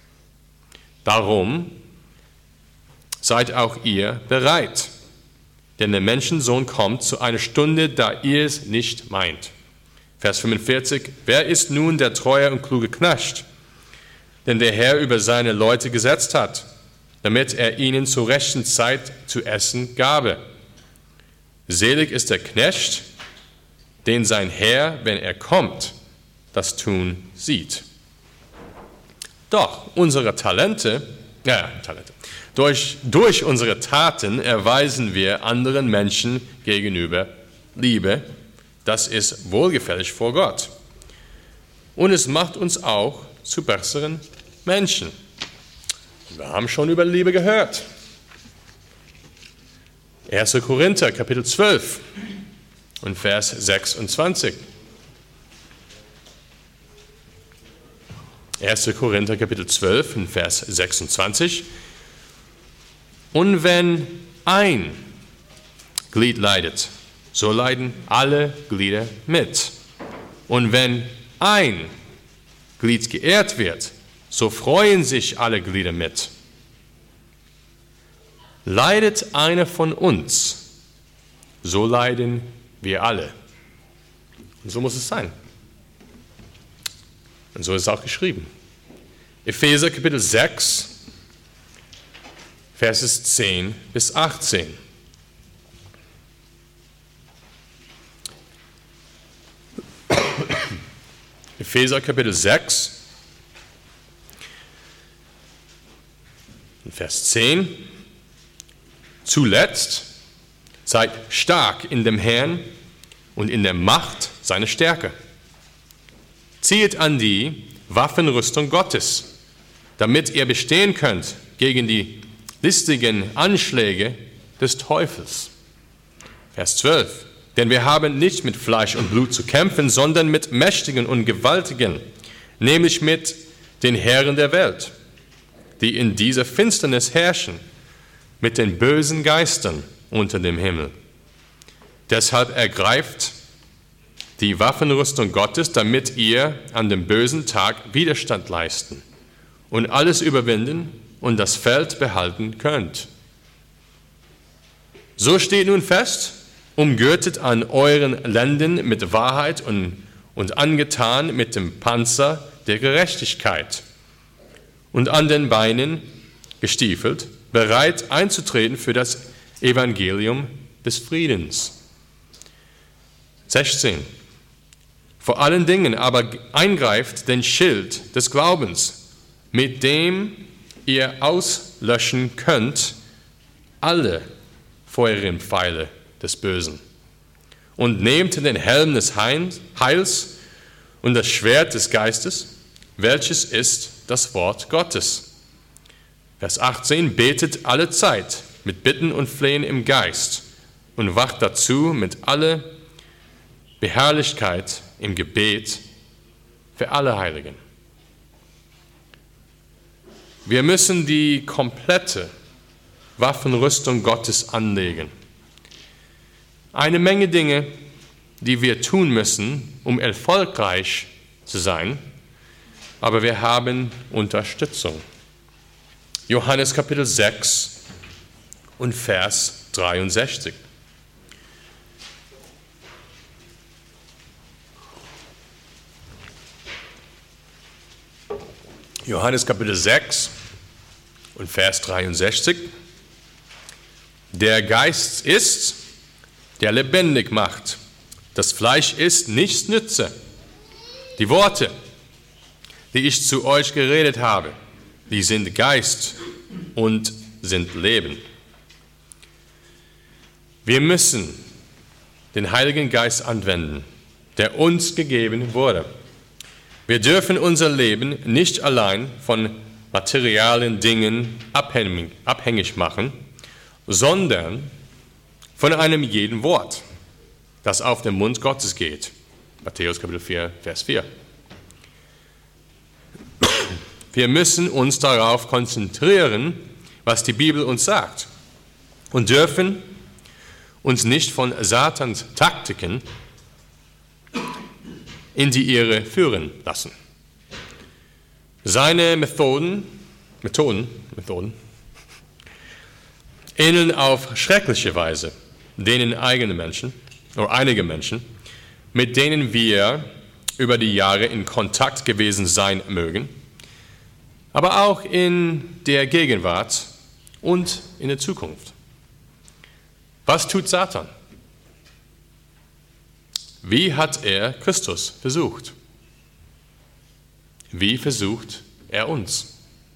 Darum seid auch ihr bereit, denn der Menschensohn kommt zu einer Stunde, da ihr es nicht meint. Vers fünfundvierzig. Wer ist nun der treue und kluge Knecht, den der Herr über seine Leute gesetzt hat, damit er ihnen zur rechten Zeit zu essen gabe? Selig ist der Knecht, den sein Herr, wenn er kommt, das tun sieht. Doch unsere Talente, ja, Talente, durch, durch unsere Taten erweisen wir anderen Menschen gegenüber Liebe. Das ist wohlgefällig vor Gott. Und es macht uns auch zu besseren Menschen. Wir haben schon über Liebe gehört. erster Korinther, Kapitel zwölf und Vers sechsundzwanzig. erster Korinther, Kapitel zwölf und Vers sechsundzwanzig. Und wenn ein Glied leidet, so leiden alle Glieder mit. Und wenn ein Glied geehrt wird, so freuen sich alle Glieder mit. Leidet einer von uns, so leiden wir alle. Und so muss es sein. Und so ist es auch geschrieben. Epheser Kapitel sechs, Verses zehn bis achtzehn. Epheser Kapitel sechs, Vers zehn. Zuletzt seid stark in dem Herrn und in der Macht seiner Stärke. Ziehet an die Waffenrüstung Gottes, damit ihr bestehen könnt gegen die listigen Anschläge des Teufels. Vers zwölf. Denn wir haben nicht mit Fleisch und Blut zu kämpfen, sondern mit Mächtigen und Gewaltigen, nämlich mit den Herren der Welt, die in dieser Finsternis herrschen, mit den bösen Geistern unter dem Himmel. Deshalb ergreift die Waffenrüstung Gottes, damit ihr an dem bösen Tag Widerstand leisten und alles überwinden und das Feld behalten könnt. So steht nun fest, umgürtet an euren Lenden mit Wahrheit und, und angetan mit dem Panzer der Gerechtigkeit und an den Beinen gestiefelt, bereit einzutreten für das Evangelium des Friedens. sechzehn. Vor allen Dingen aber eingreift den Schild des Glaubens, mit dem ihr auslöschen könnt alle feurigen Pfeile des Bösen. Und nehmt den Helm des Heils und das Schwert des Geistes, welches ist das Wort Gottes. Vers achtzehn, betet alle Zeit mit Bitten und Flehen im Geist und wacht dazu mit aller Beharrlichkeit im Gebet für alle Heiligen. Wir müssen die komplette Waffenrüstung Gottes anlegen. Eine Menge Dinge, die wir tun müssen, um erfolgreich zu sein, aber wir haben Unterstützung. Johannes Kapitel sechs und Vers dreiundsechzig. Johannes Kapitel sechs und Vers dreiundsechzig. Der Geist ist, der lebendig macht. Das Fleisch ist nichts nütze. Die Worte, die ich zu euch geredet habe, die sind Geist und sind Leben. Wir müssen den Heiligen Geist anwenden, der uns gegeben wurde. Wir dürfen unser Leben nicht allein von materialen Dingen abhängig, abhängig machen, sondern von einem jeden Wort, das auf den Mund Gottes geht. Matthäus Kapitel vier, Vers vier. Wir müssen uns darauf konzentrieren, was die Bibel uns sagt, und dürfen uns nicht von Satans Taktiken in die Irre führen lassen. Seine Methoden, Methoden, Methoden ähneln auf schreckliche Weise denen eigene Menschen oder einige Menschen, mit denen wir über die Jahre in Kontakt gewesen sein mögen, aber auch in der Gegenwart und in der Zukunft. Was tut Satan? Wie hat er Christus versucht? Wie versucht er uns?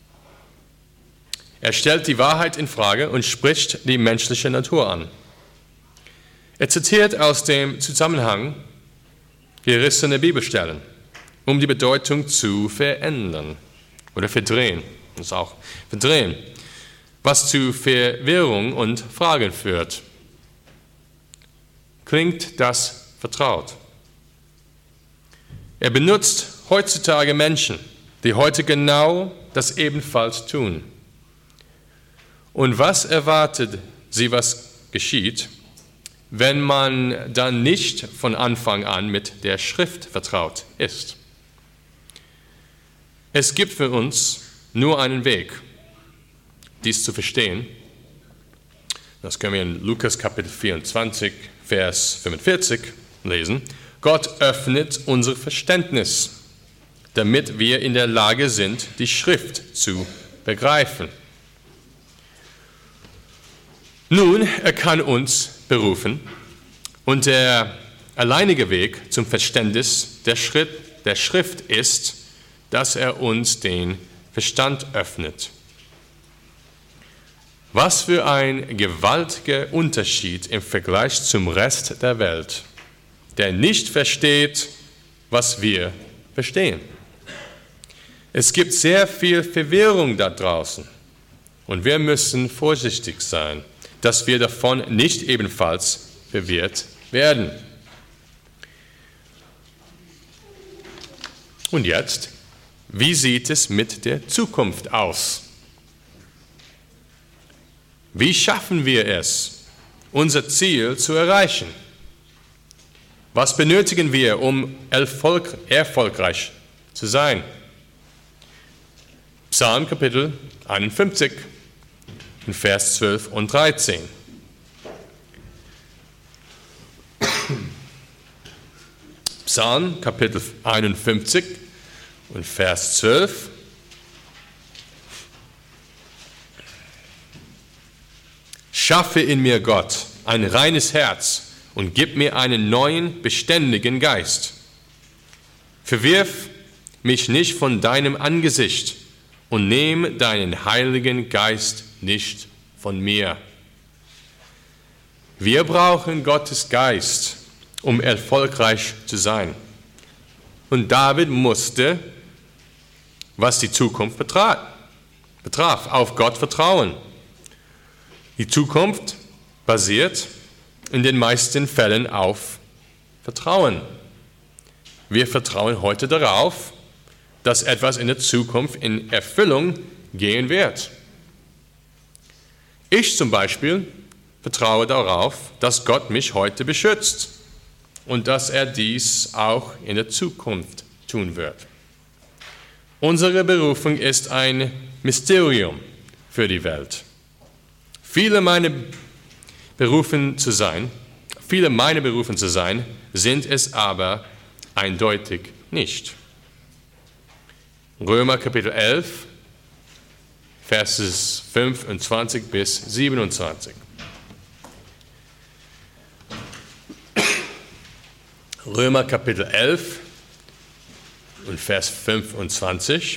Er stellt die Wahrheit in Frage und spricht die menschliche Natur an. Er zitiert aus dem Zusammenhang gerissene Bibelstellen, um die Bedeutung zu verändern oder verdrehen. Das ist auch verdrehen, was zu Verwirrung und Fragen führt. Klingt das vertraut? Er benutzt heutzutage Menschen, die heute genau das ebenfalls tun. Und was erwartet sie, was geschieht, wenn man dann nicht von Anfang an mit der Schrift vertraut ist? Es gibt für uns nur einen Weg, dies zu verstehen. Das können wir in Lukas Kapitel vierundzwanzig, Vers fünfundvierzig lesen. Gott öffnet unser Verständnis, damit wir in der Lage sind, die Schrift zu begreifen. Nun, er kann uns berufen und der alleinige Weg zum Verständnis der, Schritt, der Schrift ist, dass er uns den Verstand öffnet. Was für ein gewaltiger Unterschied im Vergleich zum Rest der Welt, der nicht versteht, was wir verstehen. Es gibt sehr viel Verwirrung da draußen und wir müssen vorsichtig sein, dass wir davon nicht ebenfalls verwirrt werden. Und jetzt, wie sieht es mit der Zukunft aus? Wie schaffen wir es, unser Ziel zu erreichen? Was benötigen wir, um erfolg- erfolgreich zu sein? Psalm Kapitel einundfünfzig, in Vers zwölf und dreizehn. Psalm Kapitel einundfünfzig und Vers zwölf. Schaffe in mir, Gott, ein reines Herz und gib mir einen neuen, beständigen Geist. Verwirf mich nicht von deinem Angesicht und nimm deinen Heiligen Geist nicht von mir. Wir brauchen Gottes Geist, um erfolgreich zu sein. Und David musste, was die Zukunft betraf, betraf, auf Gott vertrauen. Die Zukunft basiert in den meisten Fällen auf Vertrauen. Wir vertrauen heute darauf, dass etwas in der Zukunft in Erfüllung gehen wird. Ich zum Beispiel vertraue darauf, dass Gott mich heute beschützt und dass er dies auch in der Zukunft tun wird. Unsere Berufung ist ein Mysterium für die Welt. Viele meine berufen zu sein, viele meine berufen zu sein, sind es aber eindeutig nicht. Römer Kapitel elf, Verses fünfundzwanzig bis siebenundzwanzig. Römer Kapitel elf und Vers fünfundzwanzig.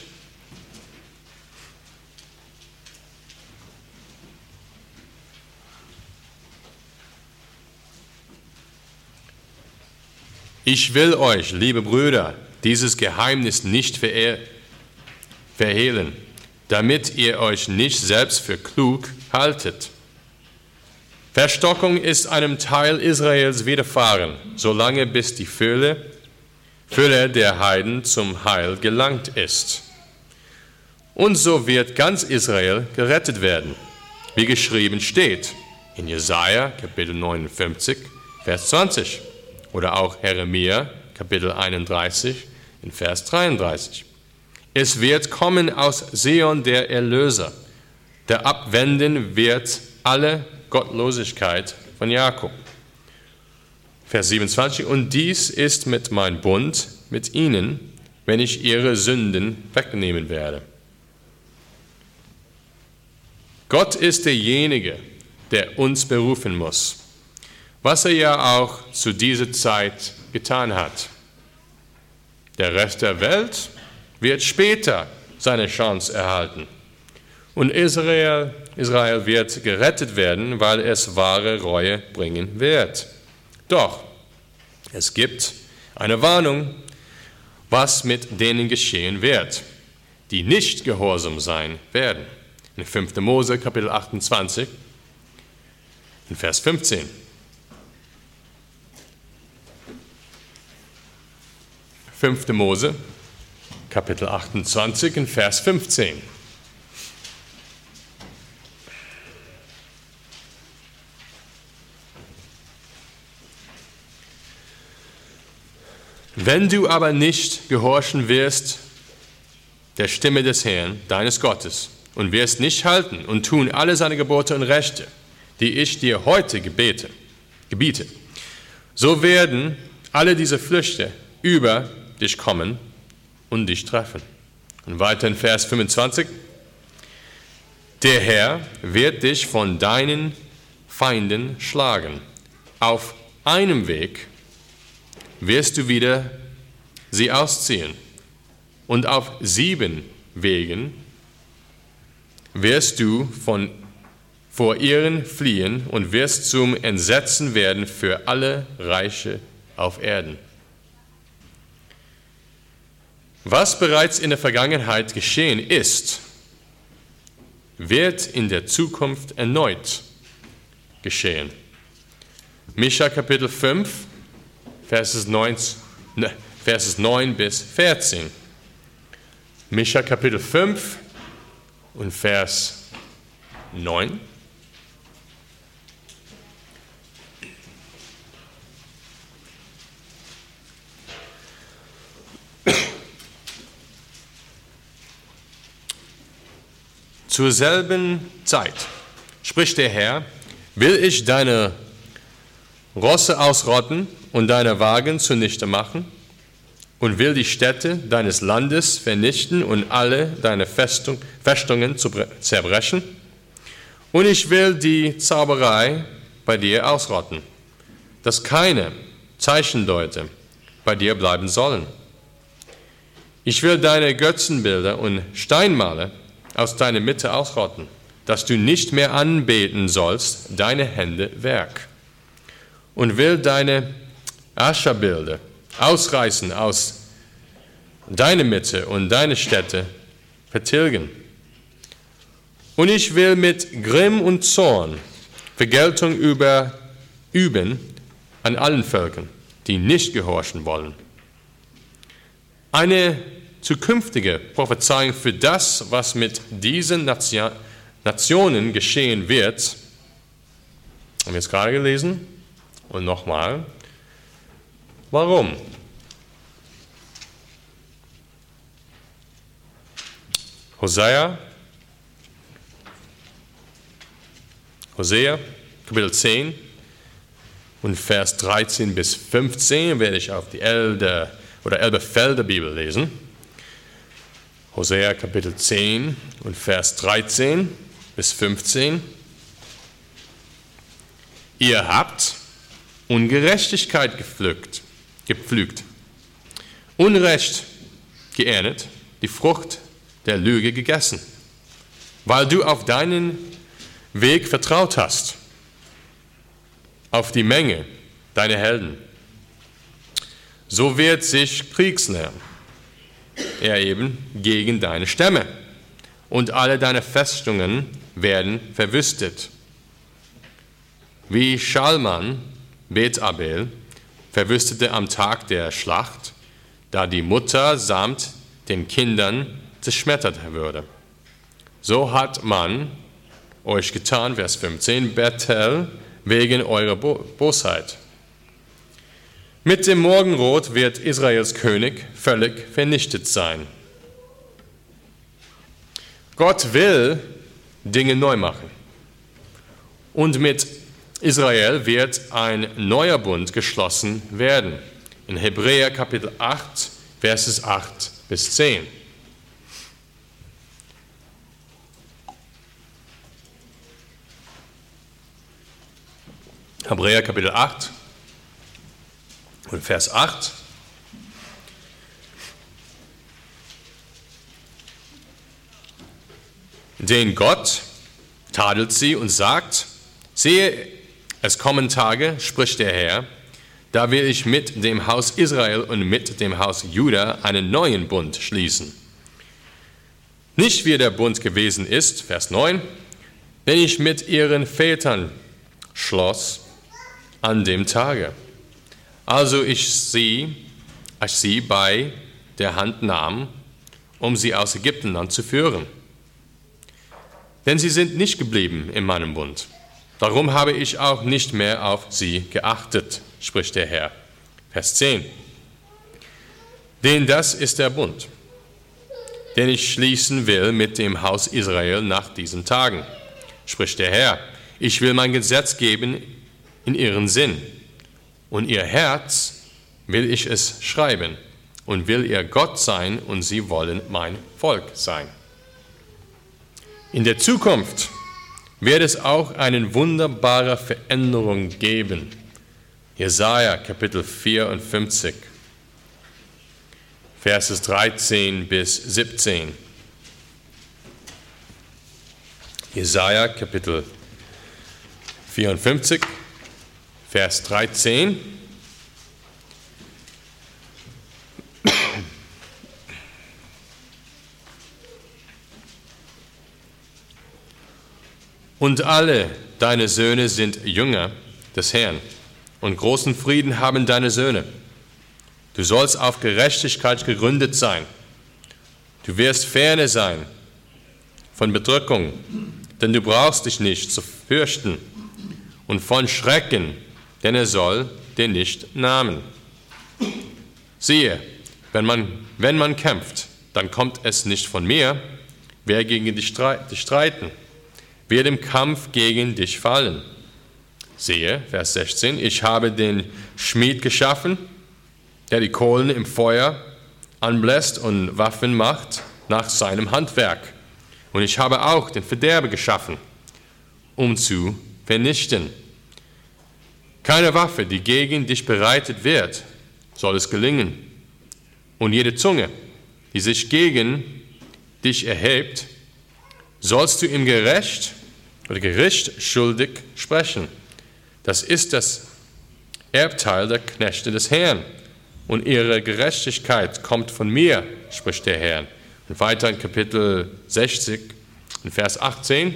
Ich will euch, liebe Brüder, dieses Geheimnis nicht verehr- verhehlen, damit ihr euch nicht selbst für klug haltet. Verstockung ist einem Teil Israels widerfahren, solange bis die Fülle, Fülle der Heiden zum Heil gelangt ist. Und so wird ganz Israel gerettet werden, wie geschrieben steht in Jesaja Kapitel neunundfünfzig, Vers zwanzig. Oder auch Jeremia, Kapitel einunddreißig, in Vers dreiunddreißig. Es wird kommen aus Zion der Erlöser, der abwenden wird alle Gottlosigkeit von Jakob. Vers siebenundzwanzig. Und dies ist mit mein Bund mit ihnen, wenn ich ihre Sünden wegnehmen werde. Gott ist derjenige, der uns berufen muss, was er ja auch zu dieser Zeit getan hat. Der Rest der Welt wird später seine Chance erhalten. Und Israel, Israel wird gerettet werden, weil es wahre Reue bringen wird. Doch es gibt eine Warnung, was mit denen geschehen wird, die nicht gehorsam sein werden. In fünfter Mose, Kapitel achtundzwanzig, in Vers fünfzehn. fünfter Mose, Kapitel achtundzwanzig, in Vers fünfzehn. Wenn du aber nicht gehorchen wirst der Stimme des Herrn, deines Gottes, und wirst nicht halten und tun alle seine Gebote und Rechte, die ich dir heute gebete, gebiete, so werden alle diese Früchte über dich kommen und dich treffen. Und weiter in Vers fünfundzwanzig. Der Herr wird dich von deinen Feinden schlagen. Auf einem Weg wirst du wieder sie ausziehen. Und auf sieben Wegen wirst du von, vor ihren fliehen und wirst zum Entsetzen werden für alle Reiche auf Erden. Was bereits in der Vergangenheit geschehen ist, wird in der Zukunft erneut geschehen. Micha Kapitel fünf, Verses neun, ne, Verses neun bis vierzehn. Micha Kapitel fünf und Vers neun. Zur selben Zeit, spricht der Herr, will ich deine Rosse ausrotten und deine Wagen zunichte machen und will die Städte deines Landes vernichten und alle deine Festung, Festungen zerbrechen. Und ich will die Zauberei bei dir ausrotten, dass keine Zeichendeute bei dir bleiben sollen. Ich will deine Götzenbilder und Steinmale aus deiner Mitte ausrotten, dass du nicht mehr anbeten sollst, deine Hände Werk. Und will deine Ascherbilder ausreißen aus deiner Mitte und deine Städte vertilgen. Und ich will mit Grimm und Zorn Vergeltung über, üben an allen Völkern, die nicht gehorchen wollen. Eine zukünftige Prophezeiung für das, was mit diesen Nation, Nationen geschehen wird, haben wir es gerade gelesen und nochmal. Warum? Hosea, Hosea, Kapitel zehn und Vers dreizehn bis fünfzehn werde ich auf die Elde oder Elberfelder Bibel lesen. Hosea Kapitel zehn und Vers dreizehn bis fünfzehn. Ihr habt Ungerechtigkeit gepflückt, gepflügt, Unrecht geerntet, die Frucht der Lüge gegessen, weil du auf deinen Weg vertraut hast, auf die Menge deiner Helden. So wird sich Kriegslärm erheben gegen deine Stämme und alle deine Festungen werden verwüstet. Wie Schalman Bet-Abel verwüstete am Tag der Schlacht, da die Mutter samt den Kindern zerschmettert würde. So hat man euch getan, Vers fünfzehn, Bethel, wegen eurer Bo- Bosheit. Mit dem Morgenrot wird Israels König völlig vernichtet sein. Gott will Dinge neu machen. Und mit Israel wird ein neuer Bund geschlossen werden. In Hebräer Kapitel acht, Verses acht bis zehn. Hebräer Kapitel acht und Vers acht. Den Gott tadelt sie und sagt, siehe, es kommen Tage, spricht der Herr, da will ich mit dem Haus Israel und mit dem Haus Juda einen neuen Bund schließen. Nicht wie der Bund gewesen ist, Vers neun, den ich mit ihren Vätern schloss an dem Tage. Also ich sie, ich sie bei der Hand nahm, um sie aus Ägyptenland zu führen. Denn sie sind nicht geblieben in meinem Bund. Darum habe ich auch nicht mehr auf sie geachtet, spricht der Herr. Vers zehn. Denn das ist der Bund, den ich schließen will mit dem Haus Israel nach diesen Tagen, spricht der Herr. Ich will mein Gesetz geben in ihren Sinn, und ihr Herz will ich es schreiben, und will ihr Gott sein, und sie wollen mein Volk sein. In der Zukunft wird es auch eine wunderbare Veränderung geben. Jesaja Kapitel vierundfünfzig, Verses dreizehn bis siebzehn. Jesaja Kapitel vierundfünfzig, Vers dreizehn. Und alle deine Söhne sind Jünger des Herrn, und großen Frieden haben deine Söhne. Du sollst auf Gerechtigkeit gegründet sein. Du wirst ferne sein von Bedrückung, denn du brauchst dich nicht zu fürchten, und von Schrecken, denn er soll dir nicht nahmen. Siehe, wenn man, wenn man kämpft, dann kommt es nicht von mir, wer gegen dich streiten, wird im Kampf gegen dich fallen. Siehe, Vers sechzehn, ich habe den Schmied geschaffen, der die Kohlen im Feuer anbläst und Waffen macht nach seinem Handwerk. Und ich habe auch den Verderber geschaffen, um zu vernichten. Keine Waffe, die gegen dich bereitet wird, soll es gelingen. Und jede Zunge, die sich gegen dich erhebt, sollst du im Gerecht oder Gericht schuldig sprechen. Das ist das Erbteil der Knechte des Herrn. Und ihre Gerechtigkeit kommt von mir, spricht der Herr. Und weiter in Kapitel sechzig, in Vers achtzehn.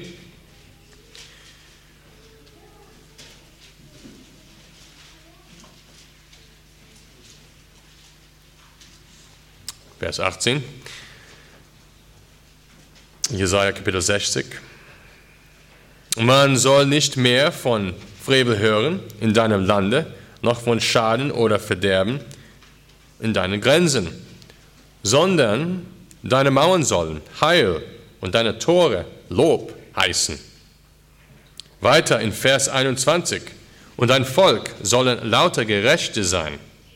Vers achtzehn. Jesaja Kapitel sechzig. Man soll nicht mehr von Frevel hören in deinem Lande, noch von Schaden oder Verderben in deinen Grenzen, sondern deine Mauern sollen Heil und deine Tore Lob heißen. Weiter in Vers einundzwanzig. Und dein Volk sollen lauter Gerechte sein.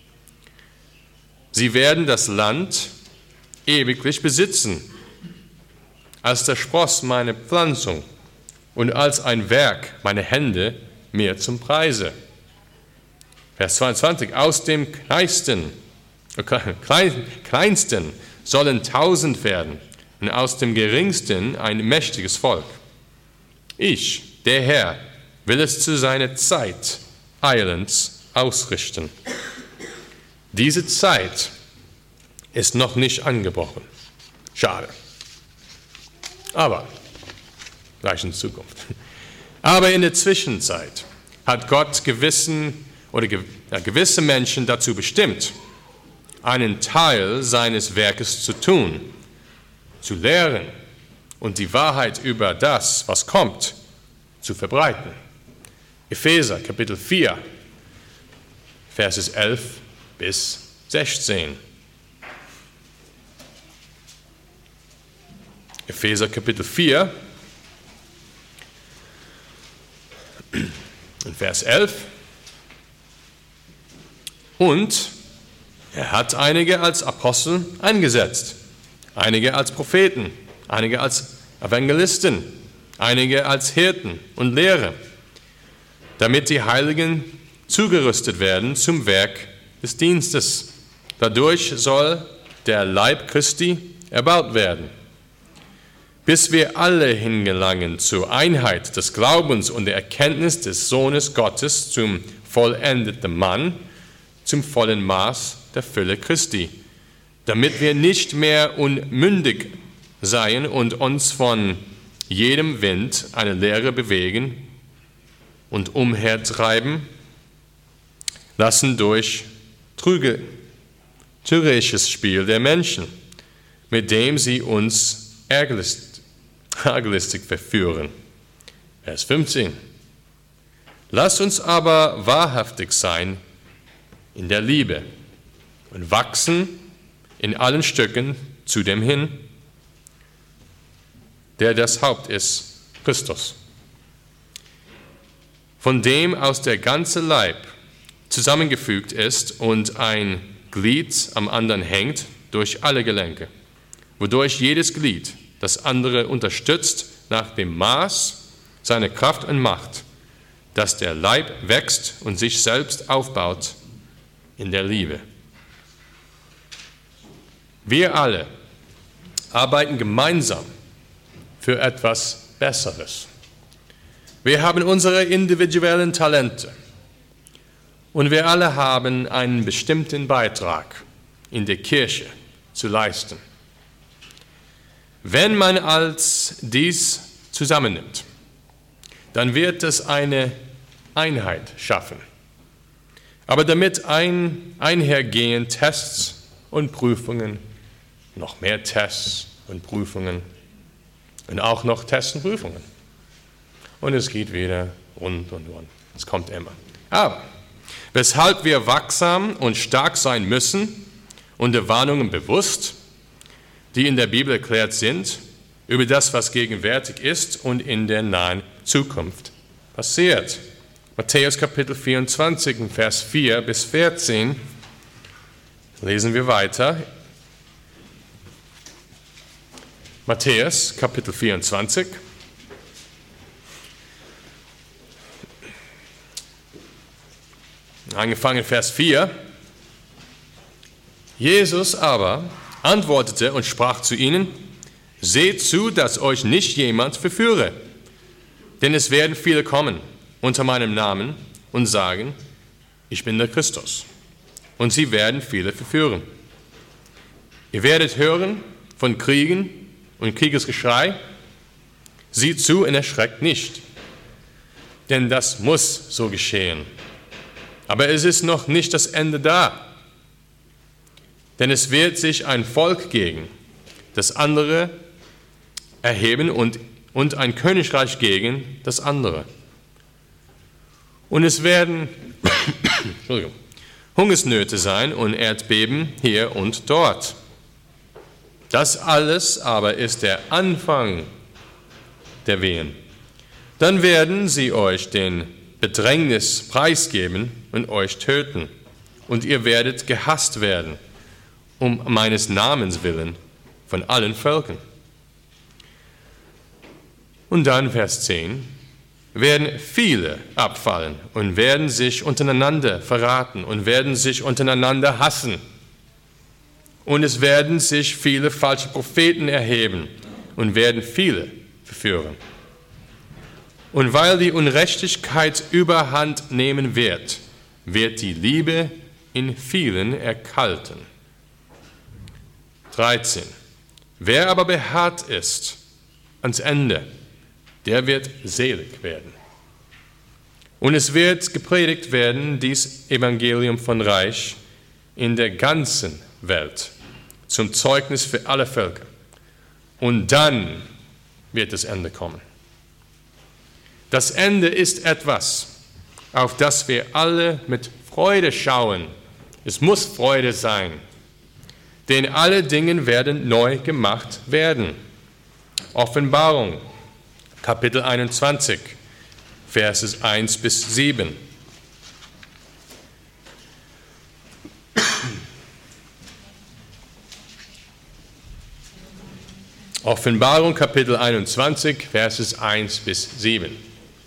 Sie werden das Land ewiglich besitzen, als der Spross meine Pflanzung und als ein Werk meine Hände mir zum Preise. Vers zweiundzwanzig. Aus dem Kleinsten, Kleinsten sollen tausend werden und aus dem Geringsten ein mächtiges Volk. Ich, der Herr, will es zu seiner Zeit eilends ausrichten. Diese Zeit ist noch nicht angebrochen. Schade. Aber, gleich in Zukunft. Aber in der Zwischenzeit hat Gott gewissen oder ja, gewisse Menschen dazu bestimmt, einen Teil seines Werkes zu tun, zu lehren und die Wahrheit über das, was kommt, zu verbreiten. Epheser Kapitel vier, Verses elf bis sechzehn. Epheser Kapitel vier, Vers elf. Und er hat einige als Apostel eingesetzt, einige als Propheten, einige als Evangelisten, einige als Hirten und Lehrer, damit die Heiligen zugerüstet werden zum Werk des Dienstes. Dadurch soll der Leib Christi erbaut werden, bis wir alle hingelangen zur Einheit des Glaubens und der Erkenntnis des Sohnes Gottes, zum vollendeten Mann, zum vollen Maß der Fülle Christi, damit wir nicht mehr unmündig seien und uns von jedem Wind eine Lehre bewegen und umhertreiben lassen durch trüge, trügerisches Spiel der Menschen, mit dem sie uns ärgerlich, arglistig verführen. Vers fünfzehn. Lasst uns aber wahrhaftig sein in der Liebe und wachsen in allen Stücken zu dem hin, der das Haupt ist, Christus, von dem aus der ganze Leib zusammengefügt ist und ein Glied am anderen hängt durch alle Gelenke, wodurch jedes Glied das andere unterstützt nach dem Maß seiner Kraft und Macht, dass der Leib wächst und sich selbst aufbaut in der Liebe. Wir alle arbeiten gemeinsam für etwas Besseres. Wir haben unsere individuellen Talente und wir alle haben einen bestimmten Beitrag in der Kirche zu leisten. Wenn man als dies zusammennimmt, dann wird es eine Einheit schaffen. Aber damit ein, einhergehen Tests und Prüfungen, noch mehr Tests und Prüfungen und auch noch Tests und Prüfungen. Und es geht wieder rund und rund. Es kommt immer. Aber weshalb wir wachsam und stark sein müssen und der Warnungen bewusst, die in der Bibel erklärt sind, über das, was gegenwärtig ist und in der nahen Zukunft passiert. Matthäus Kapitel vierundzwanzig, Vers vier bis vierzehn, lesen wir weiter. Matthäus Kapitel vierundzwanzig. Angefangen Vers vier. Jesus aber antwortete und sprach zu ihnen: Seht zu, dass euch nicht jemand verführe, denn es werden viele kommen unter meinem Namen und sagen, ich bin der Christus. Und sie werden viele verführen. Ihr werdet hören von Kriegen und Kriegesgeschrei. Sieht zu und erschreckt nicht, denn das muss so geschehen. Aber es ist noch nicht das Ende da, denn es wird sich ein Volk gegen das andere erheben und, und ein Königreich gegen das andere. Und es werden Entschuldigung, Hungersnöte sein und Erdbeben hier und dort. Das alles aber ist der Anfang der Wehen. Dann werden sie euch den Bedrängnis preisgeben und euch töten. Und ihr werdet gehasst werden, um meines Namens willen, von allen Völkern. Und dann Vers zehn. Werden viele abfallen und werden sich untereinander verraten und werden sich untereinander hassen. Und es werden sich viele falsche Propheten erheben und werden viele verführen. Und weil die Unrechtigkeit überhand nehmen wird, wird die Liebe in vielen erkalten. dreizehn. Wer aber beharrt ist ans Ende, der wird selig werden. Und es wird gepredigt werden, dies Evangelium von Reich in der ganzen Welt, zum Zeugnis für alle Völker. Und dann wird das Ende kommen. Das Ende ist etwas, auf das wir alle mit Freude schauen. Es muss Freude sein, denn alle Dinge werden neu gemacht werden. Offenbarung Kapitel einundzwanzig, Verses eins bis sieben. Offenbarung Kapitel einundzwanzig, Verses eins bis sieben.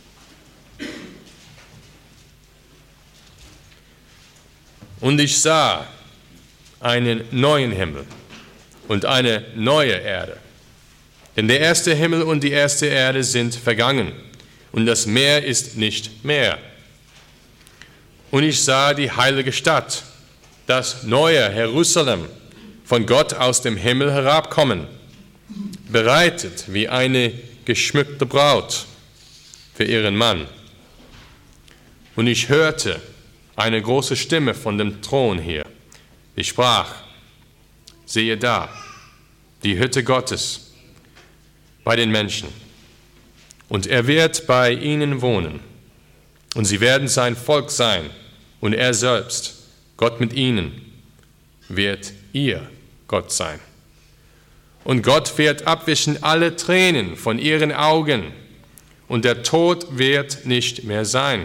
Und ich sah einen neuen Himmel und eine neue Erde. Denn der erste Himmel und die erste Erde sind vergangen, und das Meer ist nicht mehr. Und ich sah die heilige Stadt, das neue Jerusalem, von Gott aus dem Himmel herabkommen, bereitet wie eine geschmückte Braut für ihren Mann. Und ich hörte eine große Stimme von dem Thron her, die sprach: Siehe da, die Hütte Gottes bei den Menschen, und er wird bei ihnen wohnen, und sie werden sein Volk sein, und er selbst, Gott mit ihnen, wird ihr Gott sein. Und Gott wird abwischen alle Tränen von ihren Augen, und der Tod wird nicht mehr sein.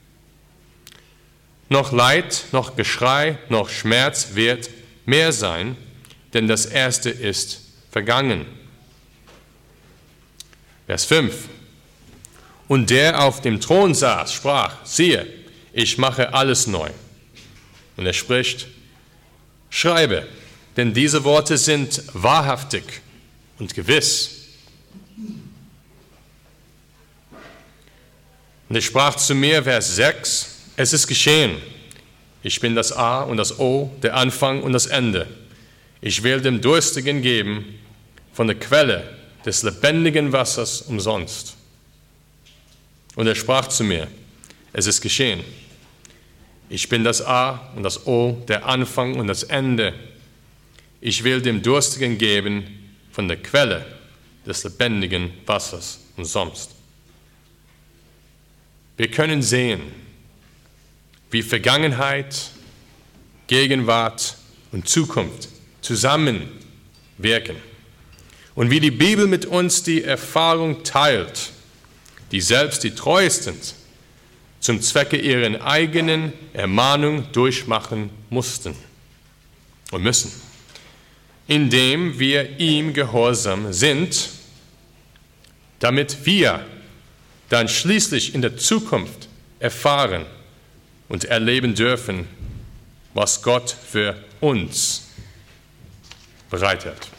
Noch Leid, noch Geschrei, noch Schmerz wird mehr sein, denn das Erste ist vergangen. Vers fünf. Und der auf dem Thron saß, sprach: Siehe, ich mache alles neu. Und er spricht: Schreibe, denn diese Worte sind wahrhaftig und gewiss. Und er sprach zu mir, Vers sechs, es ist geschehen. Ich bin das A und das O, der Anfang und das Ende. Ich will dem Durstigen geben von der Quelle des lebendigen Wassers umsonst. Und er sprach zu mir, es ist geschehen. Ich bin das A und das O, der Anfang und das Ende. Ich will dem Durstigen geben von der Quelle des lebendigen Wassers umsonst. Wir können sehen, wie Vergangenheit, Gegenwart und Zukunft zusammenwirken und wie die Bibel mit uns die Erfahrung teilt, die selbst die Treuesten zum Zwecke ihrer eigenen Ermahnung durchmachen mussten und müssen, indem wir ihm gehorsam sind, damit wir dann schließlich in der Zukunft erfahren und erleben dürfen, was Gott für uns bereitet hat.